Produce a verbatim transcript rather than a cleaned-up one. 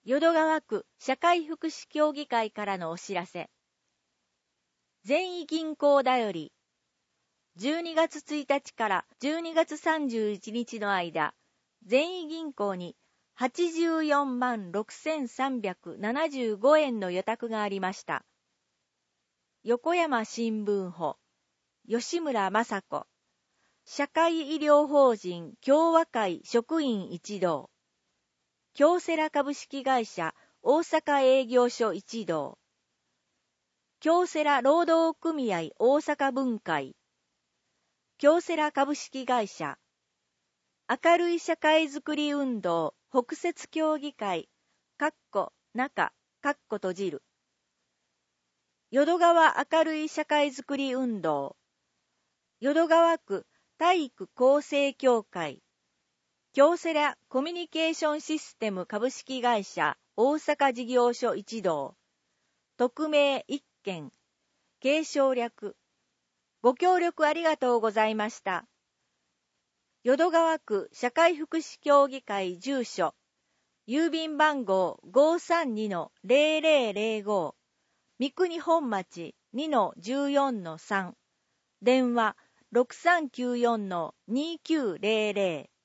淀川区社会福祉協議会からのお知らせ。全域銀行だより、じゅうにがつついたちからじゅうにがつさんじゅういちにちの間、全域銀行にはちじゅうよんまんろくせんさんびゃくななじゅうごえんの予託がありました。横山新聞補、吉村雅子、社会医療法人共和会職員一同、京セラ株式会社大阪営業所一同、京セラ労働組合大阪分会、京セラ株式会社、明るい社会づくり運動北摂協議会、かっこ中、かっこ閉じる、淀川明るい社会づくり運動、淀川区体育厚生協会、京セラコミュニケーションシステム株式会社大阪事業所一同、匿名一件、継承略、ご協力ありがとうございました。淀川区社会福祉協議会住所、郵便番号 ごーさんにのゼロゼロゼロご、三国本町 にのじゅうよんのさん、電話 ろくさんきゅうよんのにきゅうゼロゼロ